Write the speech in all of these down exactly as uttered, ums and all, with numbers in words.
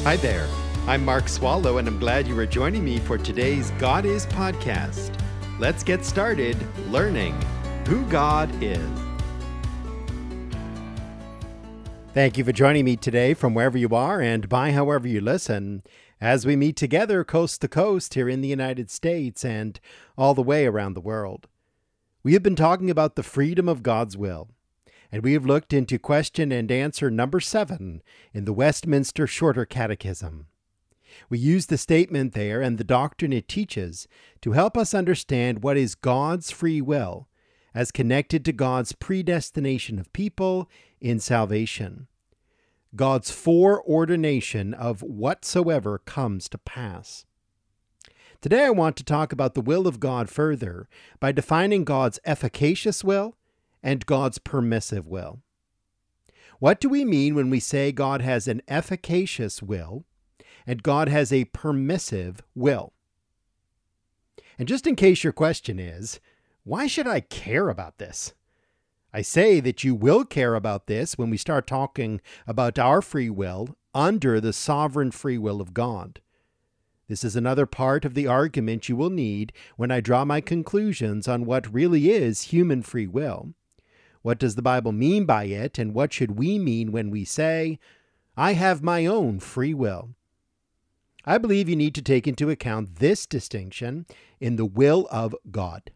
Hi there. I'm Mark Swallow, and I'm glad you are joining me for today's God Is podcast. Let's get started learning who God is. Thank you for joining me today from wherever you are and by however you listen, as we meet together coast to coast here in the United States and all the way around the world. We have been talking about the freedom of God's will, and we have looked into question and answer number seven in the Westminster Shorter Catechism. We use the statement there and the doctrine it teaches to help us understand what is God's free will as connected to God's predestination of people in salvation, God's foreordination of whatsoever comes to pass. Today I want to talk about the will of God further by defining God's efficacious will and God's permissive will. What do we mean when we say God has an efficacious will and God has a permissive will? And just in case your question is, why should I care about this? I say that you will care about this when we start talking about our free will under the sovereign free will of God. This is another part of the argument you will need when I draw my conclusions on what really is human free will. What does the Bible mean by it, and what should we mean when we say, I have my own free will? I believe you need to take into account this distinction in the will of God.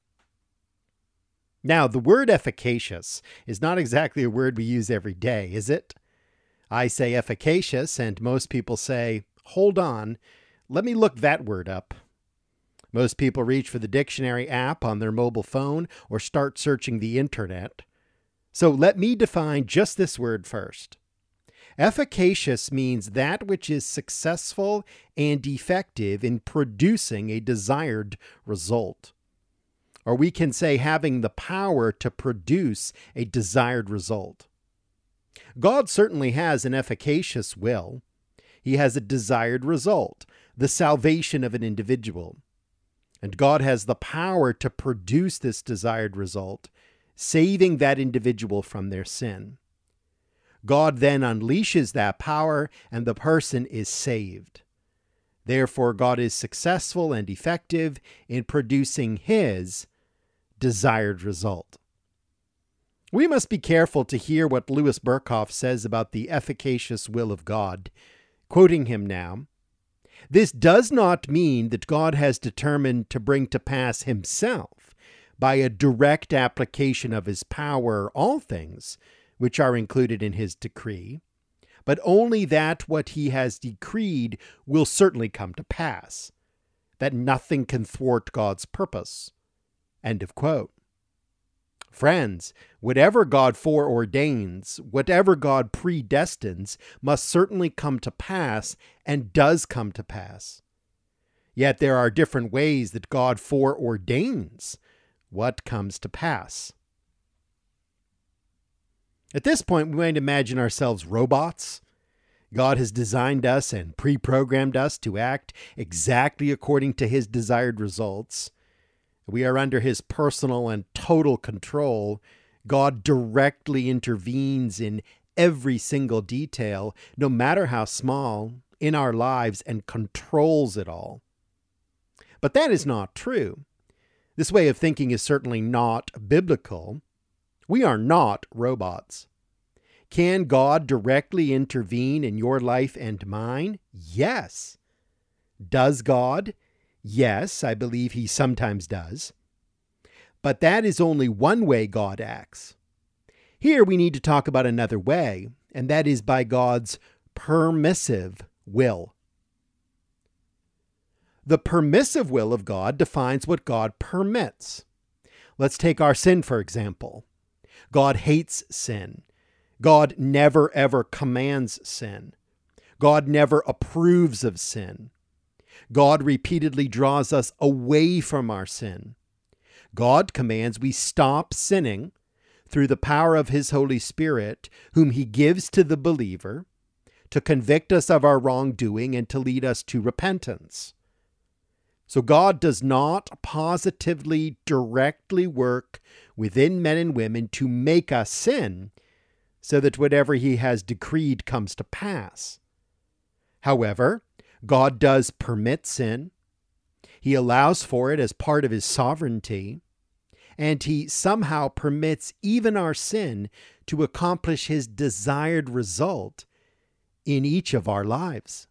Now, the word efficacious is not exactly a word we use every day, is it? I say efficacious, and most people say, hold on, let me look that word up. Most people reach for the dictionary app on their mobile phone or start searching the internet. So let me define just this word first. Efficacious means that which is successful and effective in producing a desired result. Or we can say having the power to produce a desired result. God certainly has an efficacious will. He has a desired result, the salvation of an individual. And God has the power to produce this desired result, saving that individual from their sin. God then unleashes that power, and the person is saved. Therefore, God is successful and effective in producing His desired result. We must be careful to hear what Louis Berkhof says about the efficacious will of God. Quoting him now, this does not mean that God has determined to bring to pass himself, by a direct application of his power, all things which are included in his decree, but only that what he has decreed will certainly come to pass, that nothing can thwart God's purpose. End of quote. Friends, whatever God foreordains, whatever God predestines, must certainly come to pass and does come to pass. Yet there are different ways that God foreordains what comes to pass. At this point, we might imagine ourselves robots. God has designed us and pre-programmed us to act exactly according to His desired results. We are under His personal and total control. God directly intervenes in every single detail, no matter how small, in our lives and controls it all. But that is not true. This way of thinking is certainly not biblical. We are not robots. Can God directly intervene in your life and mine? Yes. Does God? Yes, I believe He sometimes does. But that is only one way God acts. Here we need to talk about another way, and that is by God's permissive will. The permissive will of God defines what God permits. Let's take our sin, for example. God hates sin. God never ever commands sin. God never approves of sin. God repeatedly draws us away from our sin. God commands we stop sinning through the power of His Holy Spirit, whom He gives to the believer, to convict us of our wrongdoing and to lead us to repentance. So God does not positively, directly work within men and women to make us sin so that whatever he has decreed comes to pass. However, God does permit sin. He allows for it as part of his sovereignty, and he somehow permits even our sin to accomplish his desired result in each of our lives.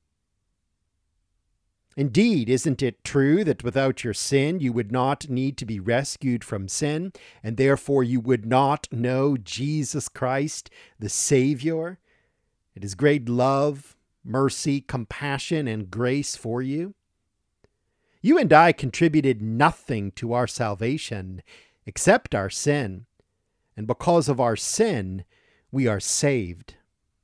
Indeed, isn't it true that without your sin, you would not need to be rescued from sin, and therefore you would not know Jesus Christ, the Savior, and his great love, mercy, compassion, and grace for you? You and I contributed nothing to our salvation except our sin, and because of our sin, we are saved.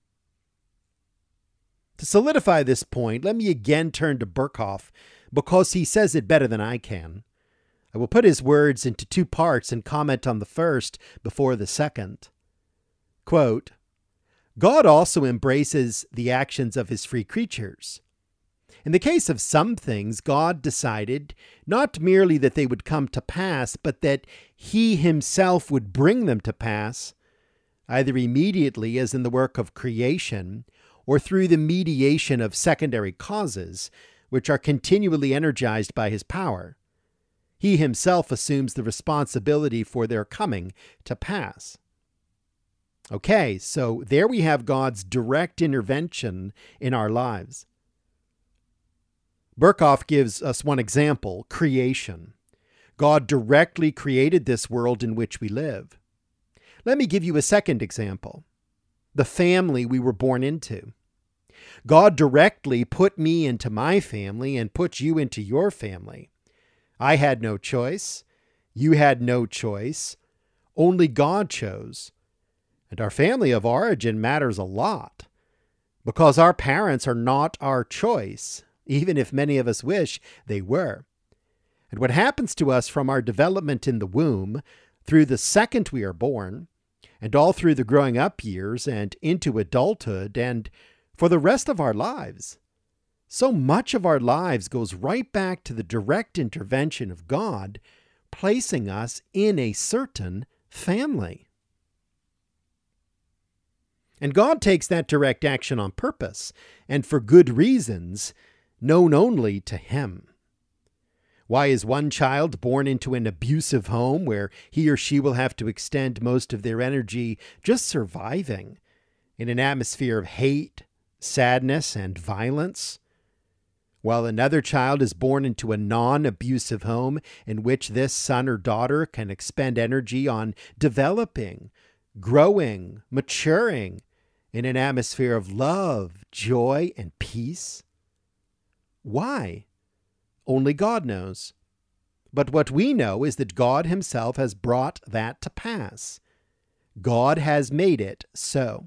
To solidify this point, let me again turn to Berkhof, because he says it better than I can. I will put his words into two parts and comment on the first before the second. Quote, God also embraces the actions of his free creatures. In the case of some things, God decided not merely that they would come to pass, but that he himself would bring them to pass, either immediately as in the work of creation, or through the mediation of secondary causes, which are continually energized by his power. He himself assumes the responsibility for their coming to pass. Okay, so there we have God's direct intervention in our lives. Berkhof gives us one example, creation. God directly created this world in which we live. Let me give you a second example. The family we were born into. God directly put me into my family and put you into your family. I had no choice. You had no choice. Only God chose. And our family of origin matters a lot, because our parents are not our choice, even if many of us wish they were. And what happens to us from our development in the womb, through the second we are born, and all through the growing up years and into adulthood and for the rest of our lives. So much of our lives goes right back to the direct intervention of God, placing us in a certain family. And God takes that direct action on purpose and for good reasons, known only to him. Why is one child born into an abusive home where he or she will have to extend most of their energy just surviving in an atmosphere of hate, sadness, and violence, while another child is born into a non-abusive home in which this son or daughter can expend energy on developing, growing, maturing in an atmosphere of love, joy, and peace? Why? Only God knows. But what we know is that God himself has brought that to pass. God has made it so.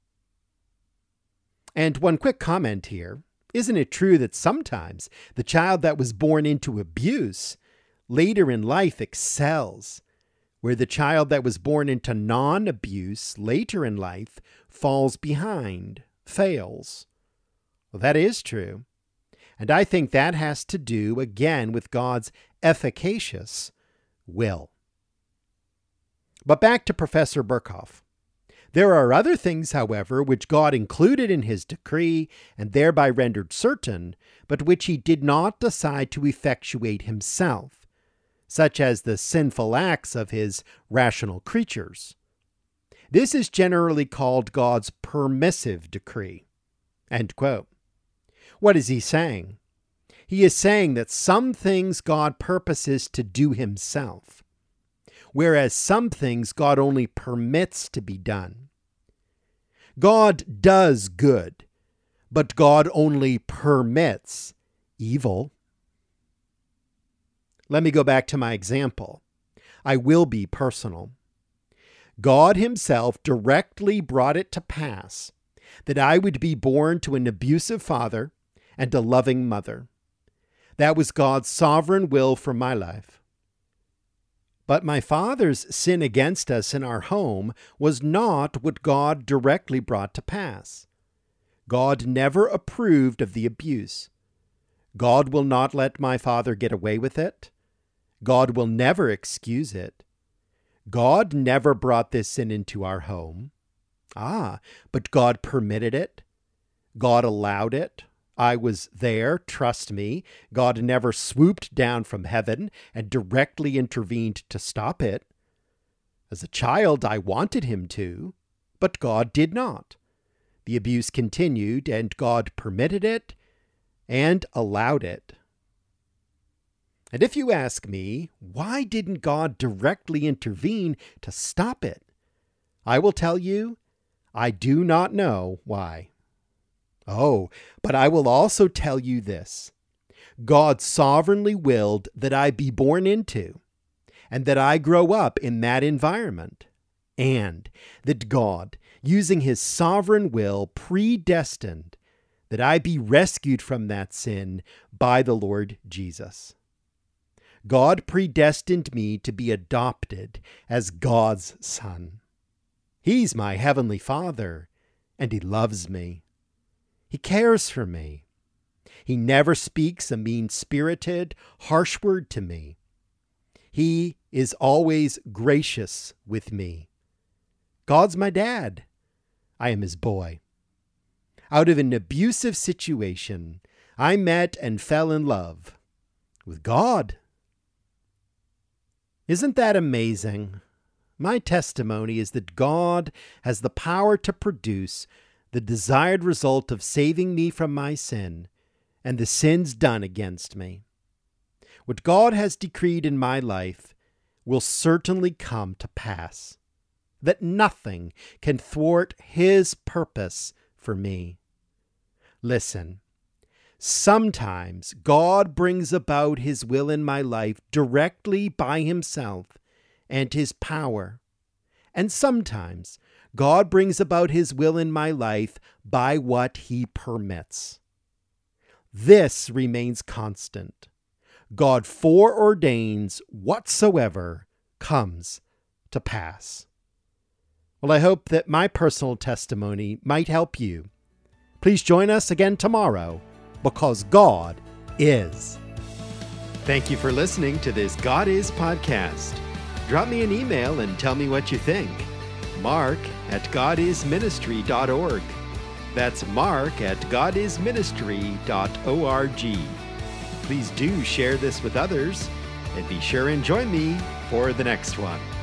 And one quick comment here. Isn't it true that sometimes the child that was born into abuse later in life excels, where the child that was born into non-abuse later in life falls behind, fails? Well, that is true. And I think that has to do, again, with God's efficacious will. But back to Professor Berkhof. There are other things, however, which God included in his decree and thereby rendered certain, but which he did not decide to effectuate himself, such as the sinful acts of his rational creatures. This is generally called God's permissive decree. End quote. What is he saying? He is saying that some things God purposes to do himself, whereas some things God only permits to be done. God does good, but God only permits evil. Let me go back to my example. I will be personal. God himself directly brought it to pass that I would be born to an abusive father and a loving mother. That was God's sovereign will for my life. But my father's sin against us in our home was not what God directly brought to pass. God never approved of the abuse. God will not let my father get away with it. God will never excuse it. God never brought this sin into our home. Ah, but God permitted it. God allowed it. I was there, trust me. God never swooped down from heaven and directly intervened to stop it. As a child, I wanted him to, but God did not. The abuse continued, and God permitted it and allowed it. And if you ask me, why didn't God directly intervene to stop it? I will tell you, I do not know why. Oh, but I will also tell you this. God sovereignly willed that I be born into, and that I grow up in that environment, and that God, using his sovereign will, predestined that I be rescued from that sin by the Lord Jesus. God predestined me to be adopted as God's son. He's my heavenly Father, and he loves me. He cares for me. He never speaks a mean-spirited, harsh word to me. He is always gracious with me. God's my dad. I am his boy. Out of an abusive situation, I met and fell in love with God. Isn't that amazing? My testimony is that God has the power to produce the desired result of saving me from my sin and the sins done against me. What God has decreed in my life will certainly come to pass, that nothing can thwart his purpose for me. Listen, sometimes God brings about his will in my life directly by himself and his power, and sometimes God brings about his will in my life by what he permits. This remains constant. God foreordains whatsoever comes to pass. Well, I hope that my personal testimony might help you. Please join us again tomorrow, because God is. Thank you for listening to this God Is podcast. Drop me an email and tell me what you think. Mark at god is ministry dot org. That's Mark at god is ministry dot org. Please do share this with others, and be sure and join me for the next one.